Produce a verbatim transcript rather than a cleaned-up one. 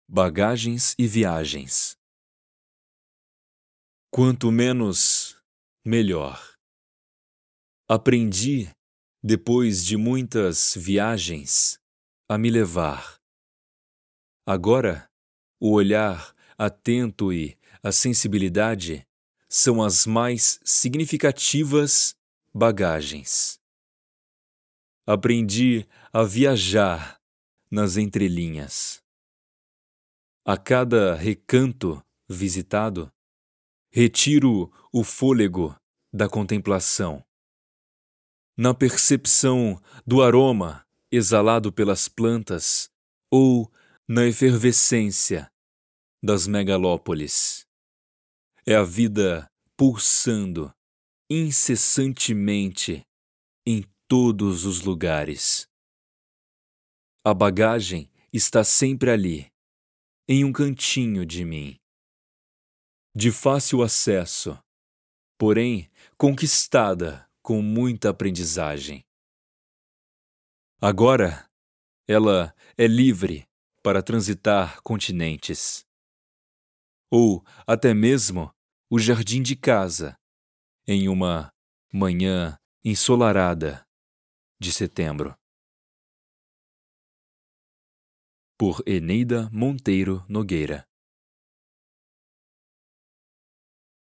Bagagens e viagens. Quanto menos, melhor. Aprendi, depois de muitas viagens, a me levar. Agora, o olhar atento e a sensibilidade são as mais significativas bagagens. Aprendi a viajar nas entrelinhas. A cada recanto visitado, retiro o fôlego da contemplação. Na percepção do aroma exalado pelas plantas ou na efervescência das megalópolis. É a vida pulsando incessantemente em todos os lugares. A bagagem está sempre ali, em um cantinho de mim. De fácil acesso, porém conquistada com muita aprendizagem. Agora, ela é livre para transitar continentes. Ou até mesmo o jardim de casa, em uma manhã ensolarada de setembro. Por Eneida Monteiro Nogueira.